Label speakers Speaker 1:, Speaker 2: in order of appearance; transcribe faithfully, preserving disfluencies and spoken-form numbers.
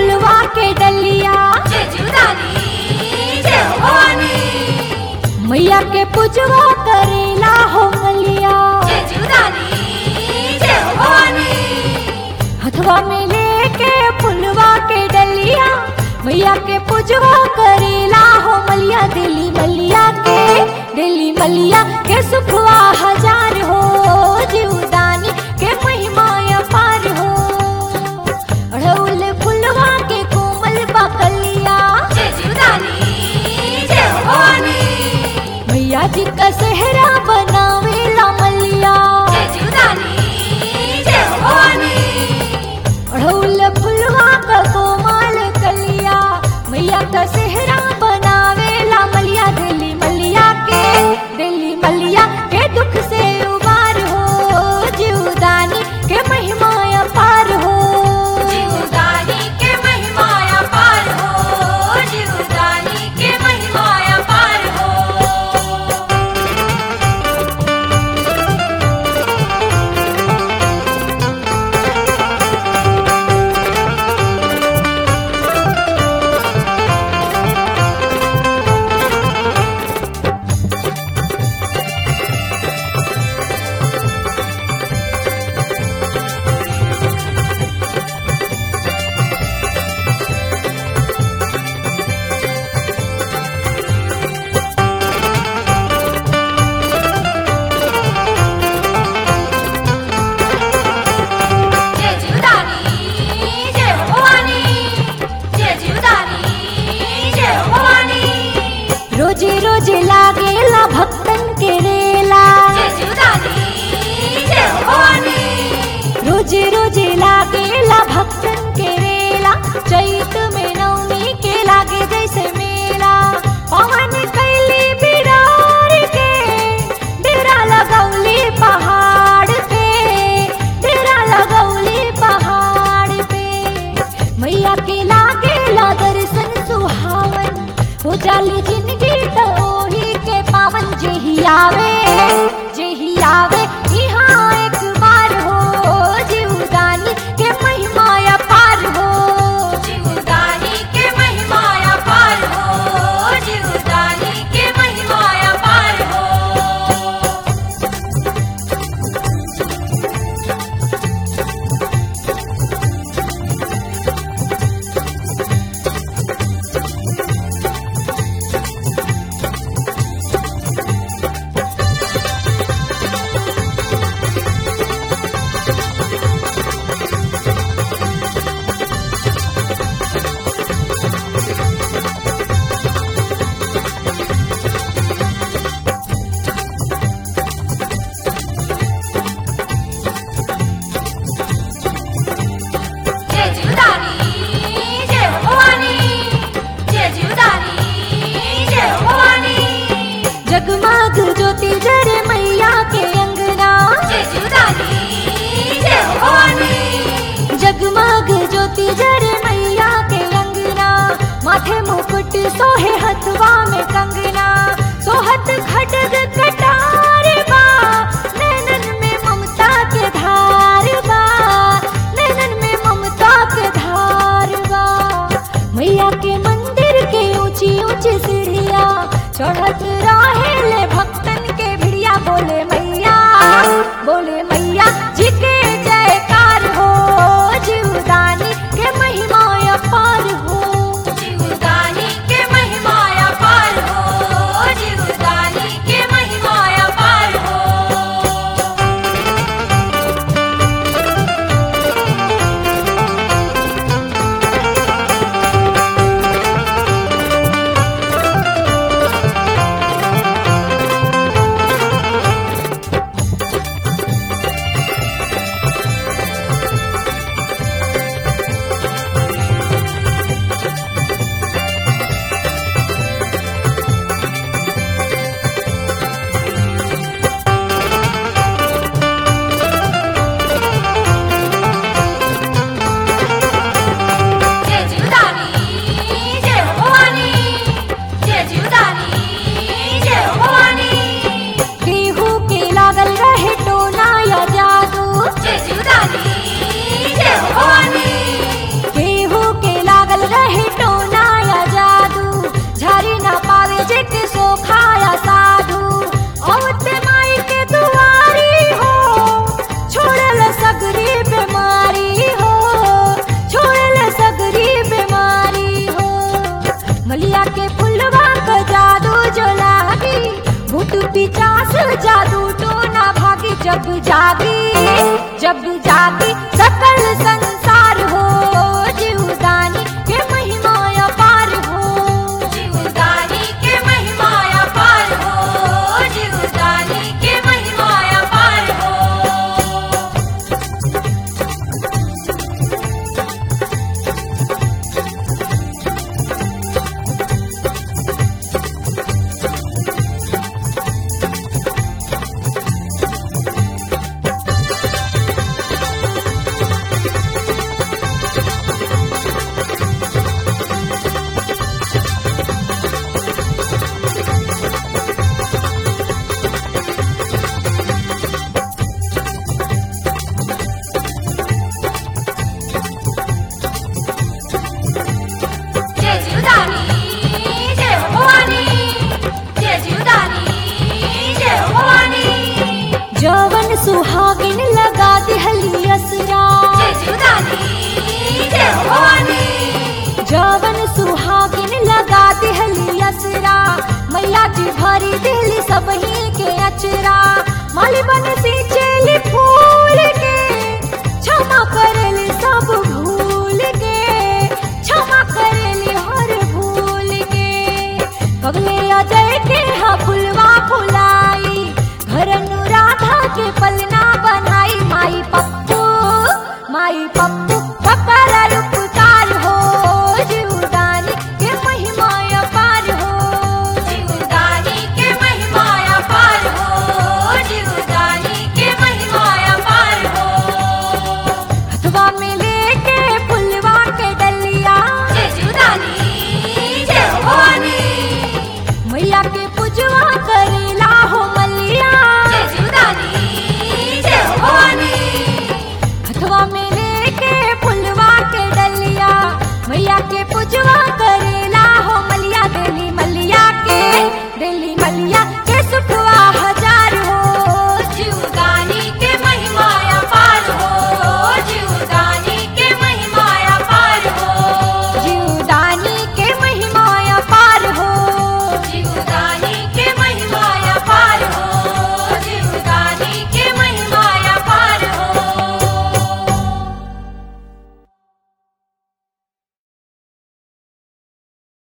Speaker 1: फुलवा के डलिया
Speaker 2: जय जीवदानी जय हो भवानी।
Speaker 1: मैया के पूजवा करेला हो मलिया
Speaker 2: जय जीवदानी जय हो भवानी।
Speaker 1: हथवा में लेके फुलवा के डलिया मैया के पूजवा करेला हो मलिया। दिली मलिया के दिली मलिया के सुखवा हजार हो जीवदानी के महिमा अपार हो। अड़हुल फुलवा के कोमल बकलिया
Speaker 2: जय जीवदानी जय हो भवानी।
Speaker 1: मैया जी का सेहरा बनावेला मलिया
Speaker 2: जय जीवदानी जय हो भवानी।
Speaker 1: अड़हुल फुलवा का कोमल कलिया मैया का सेहरा बनावेला मलिया। दिली मलिया के दिली मलिया के दुख से उबार हो जीवदानी के महिमा अपार हो।
Speaker 2: जीवदानी के महिमा अपार हो। जीवदानी के महिमा अपार हो। जय जीवदानी जय हो भवानी। जय जीवदानी जय हो भवानी।
Speaker 1: रोजे रोजे लागेला भक्तन के रेला
Speaker 2: जय जीवदानी जय हो भवानी।
Speaker 1: रोजे रोजे लागेला भक्तन के रेला। चैत में नवमी के लागे जैसे मेला। पवन कैली बिरार के डेरा लगौली पहाड़ पे डेरा लगौली पहाड़ पे। मैया के लागेला दर्शन सुहावन हो जाली जिंदगी तो ओही के पावन। जेही आवे जेही आवे यहाँ एक बार हो जीवदानी के महिमा अपार हो।
Speaker 2: जीवदानी के महिमा अपार हो। जीवदानी के महिमा अपार हो। जय जीवदानी जय हो भवानी। जय जीवदानी जय हो भवानी।
Speaker 1: जगमग ज्योति जरे मैया के अंगना
Speaker 2: जय जीवदानी जय हो भवानी।
Speaker 1: जगमग ज्योति जरे मैया के अंगना। माथे मुकुट सोहे हथवा में कंगना। सोहत खड्ग कटार बा नैनन में ममता के धार बा नैनन में ममता के धार बा। मैया के मंदिर के ऊंची ऊंची सीढ़िया चढ़त रहे ले भक्तन के भिड़िया। बोले मैया बोले मैया जी के जयकार हो जीवदानी के महिमा अपार हो।
Speaker 2: जीवदानी के महिमा अपार हो। जीवदानी के महिमा
Speaker 1: मलिया के फुलवा का जादू जो लागी भूत पिचास जादू तो ना भागी जब जागी जब जागी सकल संसार हो जीवदानी के महिमा अपार हो
Speaker 2: जीवदानी के महिमा अपार हो जीवदानी के महिमा अपार हो जय जीवदानी जय हो भवानी जय जीवदानी जय हो भवानी
Speaker 1: जवन सुहागिन लगा दिहली असरा
Speaker 2: जय जीवदानी जय हो भवानी
Speaker 1: जवन सुहागिन लगा दिहली असरा मैया जी भरी दिहली सबही के अचरा माली बन